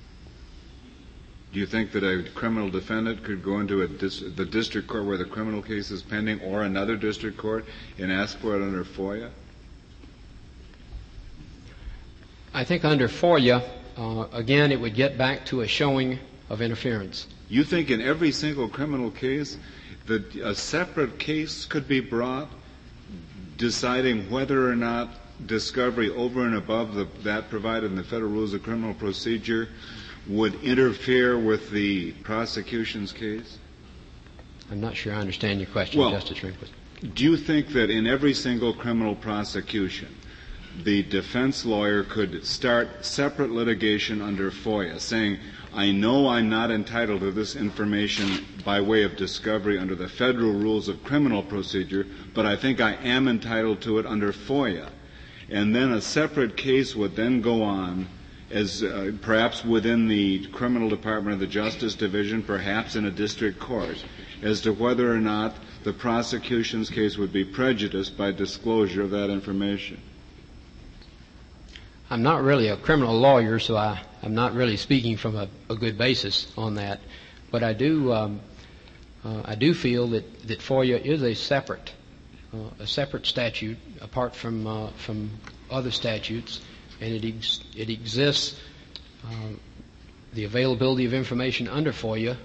Do you think that a criminal defendant could go into the district court where the criminal case is pending, or another district court, and ask for it under FOIA? I think under FOIA, again, it would get back to a showing of interference. You think in every single criminal case that a separate case could be brought deciding whether or not discovery over and above that provided in the federal rules of criminal procedure would interfere with the prosecution's case? I'm not sure I understand your question, Justice Rehnquist. Do you think that in every single criminal prosecution, the defense lawyer could start separate litigation under FOIA, saying, I know I'm not entitled to this information by way of discovery under the federal rules of criminal procedure, but I think I am entitled to it under FOIA. And then a separate case would then go on as perhaps within the criminal department of the Justice Division, perhaps in a district court, as to whether or not the prosecution's case would be prejudiced by disclosure of that information. I'm not really a criminal lawyer, so I'm not really speaking from a good basis on that. But I do feel that FOIA is a separate statute apart from other statutes, and it exists. The availability of information under FOIA.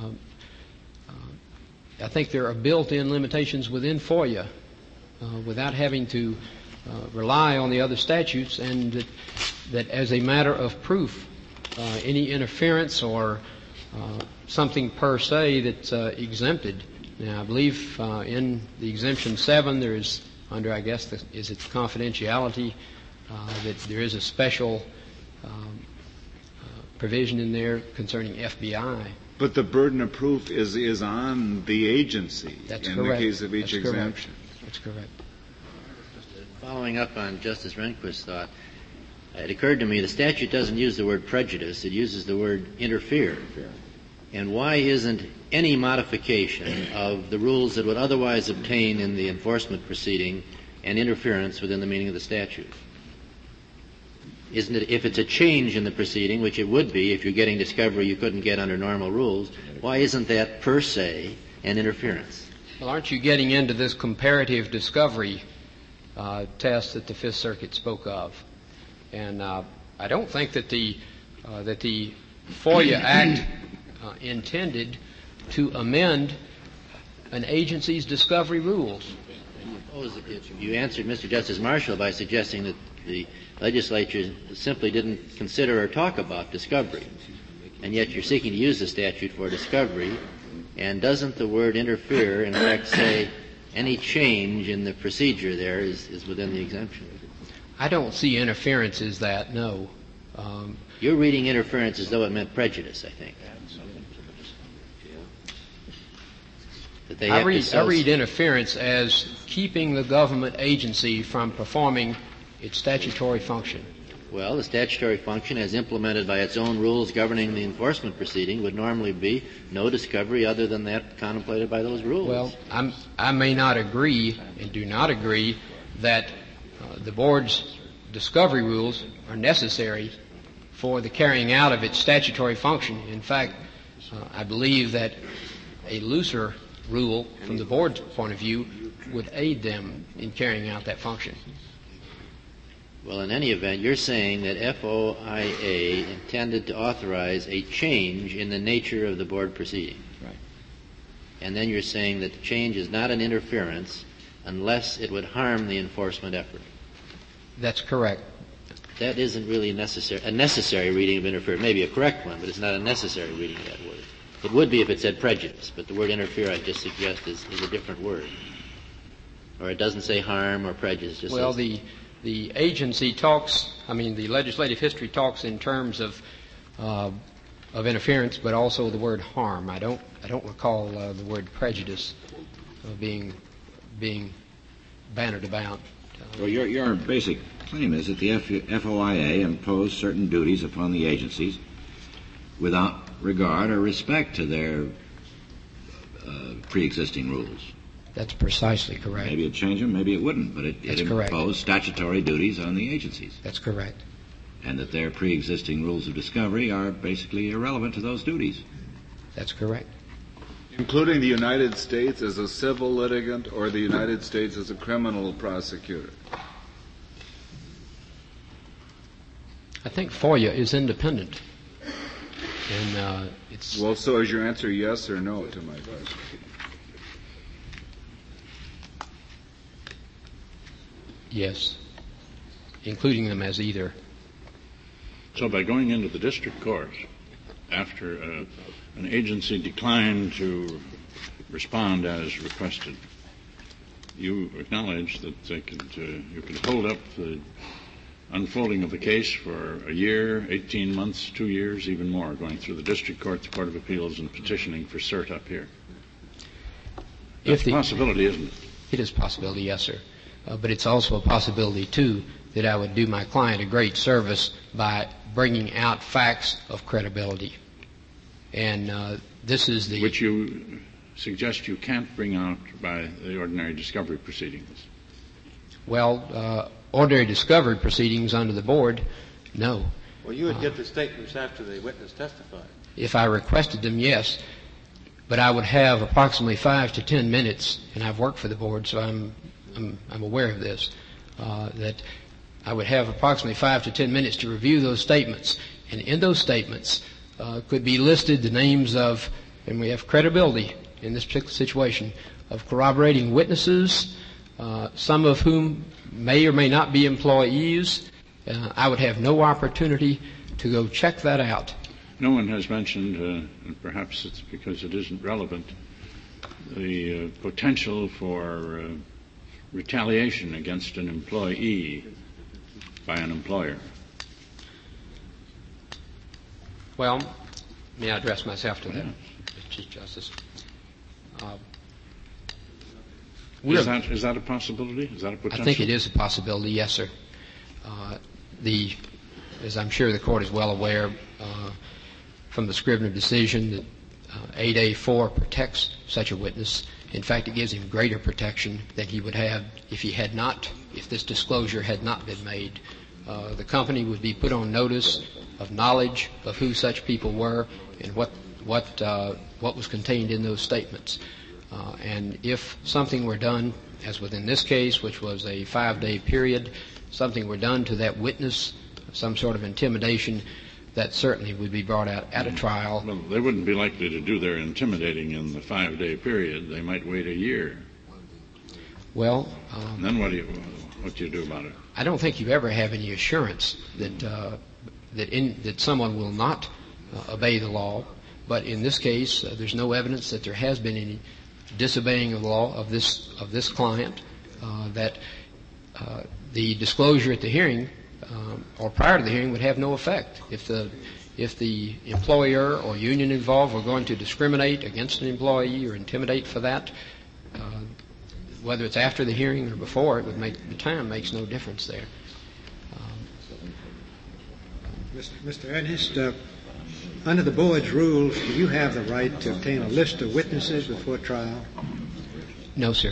I think there are built-in limitations within FOIA without having to rely on the other statutes, and that as a matter of proof, any interference or something per se that's exempted. Now, I believe in the Exemption 7 there is, under I guess is its confidentiality, that there is a special provision in there concerning FBI. But the burden of proof is on the agency. That's in correct. The case of each exemption. That's correct. Following up on Justice Rehnquist's thought, it occurred to me the statute doesn't use the word prejudice, it uses the word interfere. And why isn't any modification of the rules that would otherwise obtain in the enforcement proceeding an interference within the meaning of the statute? Isn't it, if it's a change in the proceeding, which it would be if you're getting discovery you couldn't get under normal rules, why isn't that per se an interference? Well, aren't you getting into this comparative discovery test that the Fifth Circuit spoke of? And I don't think that the FOIA Act intended to amend an agency's discovery rules. You answered Mr. Justice Marshall by suggesting that the legislature simply didn't consider or talk about discovery, and yet you're seeking to use the statute for discovery. And doesn't the word interfere, in fact, say any change in the procedure there is within the exemption? I don't see interference as that, no. You're reading interference as though it meant prejudice, I think. I read interference as keeping the government agency from performing its statutory function. Well, the statutory function, as implemented by its own rules governing the enforcement proceeding, would normally be no discovery other than that contemplated by those rules. Well, I may not agree and do not agree that the board's discovery rules are necessary for the carrying out of its statutory function. In fact, I believe that a looser rule from the board's point of view would aid them in carrying out that function. Well, in any event, you're saying that FOIA intended to authorize a change in the nature of the board proceeding. Right. And then you're saying that the change is not an interference unless it would harm the enforcement effort. That's correct. That isn't really a necessary reading of interfere. Maybe a correct one, but it's not a necessary reading of that word. It would be if it said prejudice, but the word interfere, I just suggest, is a different word. Or it doesn't say harm or prejudice. Just well, the agency talks, the legislative history talks in terms of interference, but also the word harm. I don't recall the word prejudice being bannered about Well, your basic claim is that the FOIA imposed certain duties upon the agencies without regard or respect to their pre-existing rules. That's precisely correct. Maybe it'd change them, maybe it wouldn't, but it imposed statutory duties on the agencies. That's correct. And that their pre-existing rules of discovery are basically irrelevant to those duties. That's correct. Including the United States as a civil litigant or the United States as a criminal prosecutor? I think FOIA is independent. And it's... Well, so is your answer yes or no to my question? Yes. Including them as either. So by going into the district court after an agency declined to respond as requested, you acknowledge that you could hold up the unfolding of the case for a year, 18 months, 2 years, even more, going through the district court, the Court of Appeals, and petitioning for cert up here. That's a possibility, isn't it? It is a possibility, yes, sir. But it's also a possibility, too, that I would do my client a great service by bringing out facts of credibility. And this is the... Which you suggest you can't bring out by the ordinary discovery proceedings. Well, ordinary discovery proceedings under the board, no. Well, you would get the statements after the witness testified. If I requested them, yes. But I would have approximately 5 to 10 minutes, and I've worked for the board, so I'm aware of this, that I would have approximately 5 to 10 minutes to review those statements. And in those statements could be listed the names of, and we have credibility in this particular situation, of corroborating witnesses, some of whom may or may not be employees. I would have no opportunity to go check that out. No one has mentioned, and perhaps it's because it isn't relevant, the potential for retaliation against an employee by an employer. Well, may I address myself to that, Mr. Chief Justice? Is that a possibility? Is that a potential? I think it is a possibility, yes, sir. As I'm sure the Court is well aware from the Scrivener decision, that 8A4 protects such a witness. In fact, it gives him greater protection than he would have if this disclosure had not been made. The company would be put on notice of knowledge of who such people were and what was contained in those statements. And if something were done, as within this case, which was a 5-day period, something were done to that witness, some sort of intimidation, that certainly would be brought out at a trial. Well, they wouldn't be likely to do their intimidating in the 5-day period. They might wait a year. Well, and then what do you do about it? I don't think you ever have any assurance that someone will not obey the law. But in this case, there's no evidence that there has been any disobeying of the law of this client. That the disclosure at the hearing or prior to the hearing would have no effect. If the employer or union involved were going to discriminate against an employee or intimidate for that, whether it's after the hearing or before, the time makes no difference there. Mr. Ernest, under the board's rules, do you have the right to obtain a list of witnesses before trial? No, sir.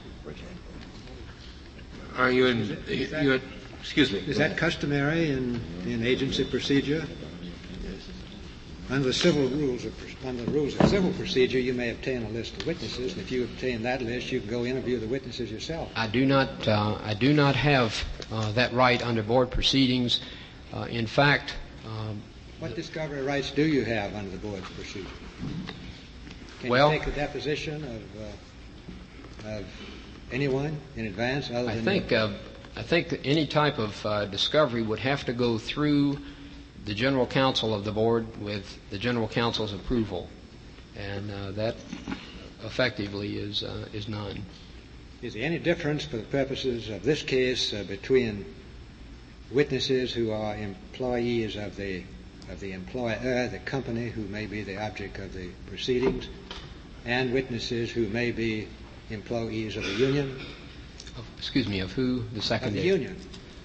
Are you in? Excuse me. Is that customary in agency procedure? Under the rules of civil procedure, you may obtain a list of witnesses, and if you obtain that list, you can go interview the witnesses yourself. I do not have that right under board proceedings. In fact, what discovery rights do you have under the board's procedure? Can you take the deposition of anyone in advance other than I think that any type of discovery would have to go through the general counsel of the board with the general counsel's approval, and that effectively is none. Is there any difference for the purposes of this case between witnesses who are employees of the employer, the company who may be the object of the proceedings, and witnesses who may be employees of the union? Of who? The second Of the is? union.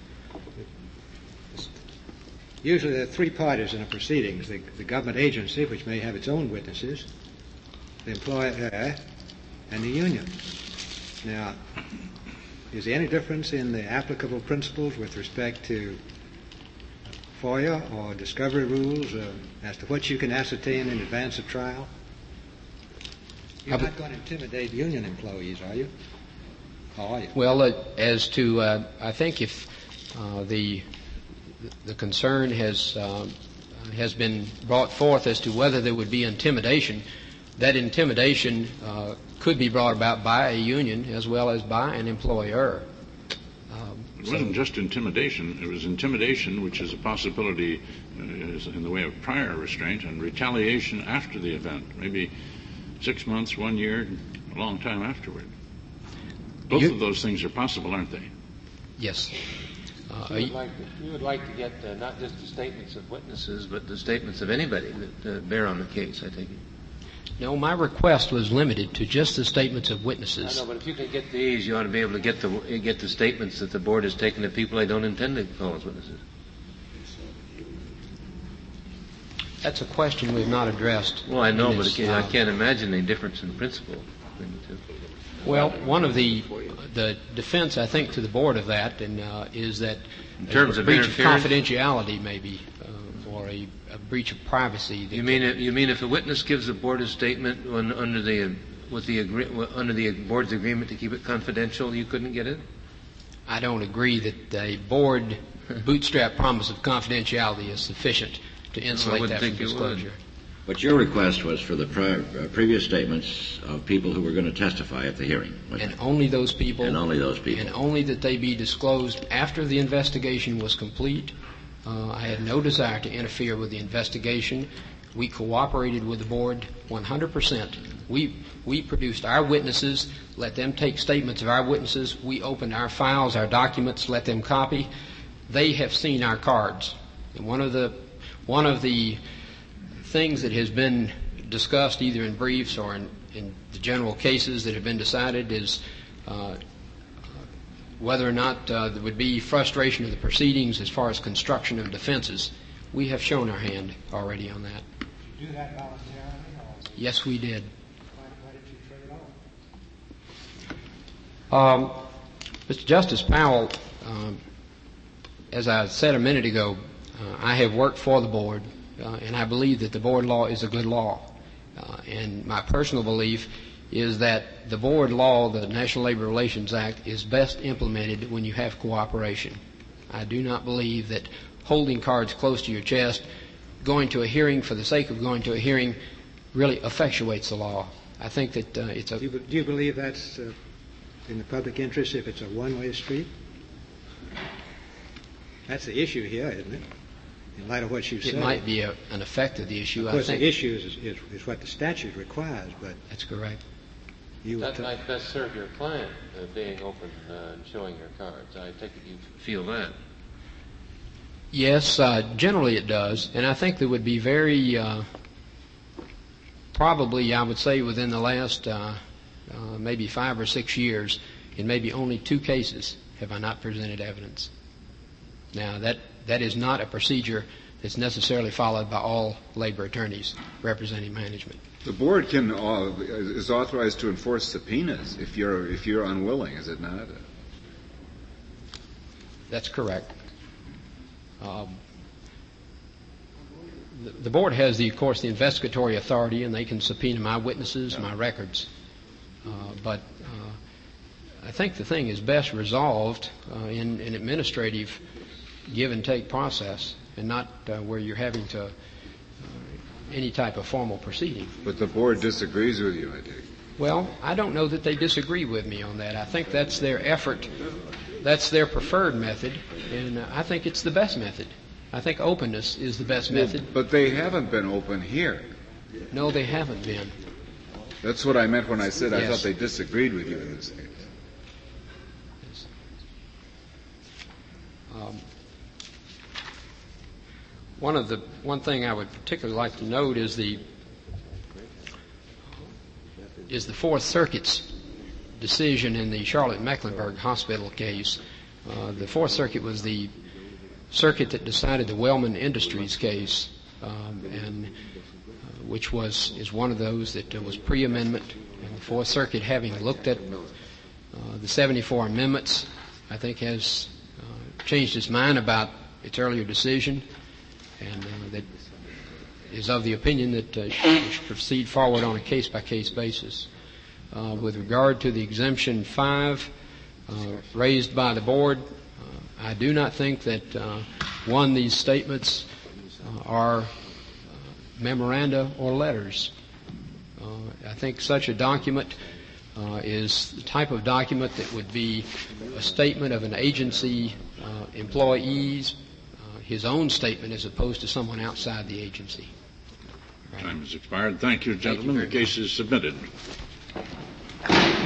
Usually there are three parties in a proceedings: the government agency, which may have its own witnesses, the employer, and the union. Now, is there any difference in the applicable principles with respect to FOIA or discovery rules as to what you can ascertain in advance of trial? You're not going to intimidate union employees, are you? Or are you? Well, as to, I think if the concern has been brought forth as to whether there would be intimidation, that intimidation could be brought about by a union as well as by an employer. It wasn't just intimidation. It was intimidation, which is a possibility in the way of prior restraint, and retaliation after the event, maybe 6 months, 1 year, a long time afterward. Both of those things are possible, aren't they? Yes. You would like to get not just the statements of witnesses, but the statements of anybody that bear on the case, I think. No, my request was limited to just the statements of witnesses. I know, but if you can get these, you ought to be able to get the statements that the board has taken of people they don't intend to call as witnesses. That's a question we've not addressed. Well, I know, but I can't imagine any difference in principle between the two. Well, one of the defense, I think, to the board of that is that in terms of breach of interference? confidentiality, maybe, or a breach of privacy. You mean if a witness gives the board a statement under the board's agreement to keep it confidential, you couldn't get it? I don't agree that a board bootstrap promise of confidentiality is sufficient to insulate that from disclosure. But your request was for the previous statements of people who were going to testify at the hearing. And only those people. And only those people. And only that they be disclosed after the investigation was complete. I had no desire to interfere with the investigation. We cooperated with the board 100%. We produced our witnesses, let them take statements of our witnesses. We opened our files, our documents, let them copy. They have seen our cards. And one of the things that has been discussed either in briefs or in the general cases that have been decided is whether or not there would be frustration of the proceedings as far as construction of defenses. We have shown our hand already on that. Did you do that voluntarily? Or yes, we did. why did you trade it off? Mr. Justice Powell, as I said a minute ago, I have worked for the board, and I believe that the board law is a good law. And my personal belief is that the board law, the National Labor Relations Act, is best implemented when you have cooperation. I do not believe that holding cards close to your chest, going to a hearing for the sake of going to a hearing, really effectuates the law. I think that it's a... Do you believe that's in the public interest if it's a one-way street? That's the issue here, isn't it? In light of what you said. It might be an effect of the issue. Of course, I think the issue is what the statute requires, but... That's correct. That might best serve your client, being open and showing your cards. I take it you feel that. Yes, generally it does. And I think there would be very, probably I would say within the last maybe 5 or 6 years, in maybe only 2 cases have I not presented evidence. Now, that is not a procedure that's necessarily followed by all labor attorneys representing management. The board is authorized to enforce subpoenas if you're unwilling, is it not? That's correct. The board has, of course, the investigatory authority, and they can subpoena my witnesses, my records. But I think the thing is best resolved in an administrative give-and-take process, and not where you're having to any type of formal proceeding. But the board disagrees with you, I think. Well, I don't know that they disagree with me on that. I think that's their effort. That's their preferred method, and I think it's the best method. I think openness is the best method. But they haven't been open here. No, they haven't been. That's what I meant when I said I Yes. thought they disagreed with you in this case. Yes. One thing I would particularly like to note is the Fourth Circuit's decision in the Charlotte-Mecklenburg Hospital case. The Fourth Circuit was the circuit that decided the Wellman Industries case, which is one of those that was pre-amendment. And the Fourth Circuit, having looked at the 74 amendments, I think has changed its mind about its earlier decision, and that is of the opinion that it should proceed forward on a case-by-case basis. With regard to the Exemption 5 raised by the Board, I do not think that, these statements are memoranda or letters. I think such a document is the type of document that would be a statement of an agency employee's, his own statement, as opposed to someone outside the agency. Time has expired. Thank you, gentlemen. The case is submitted.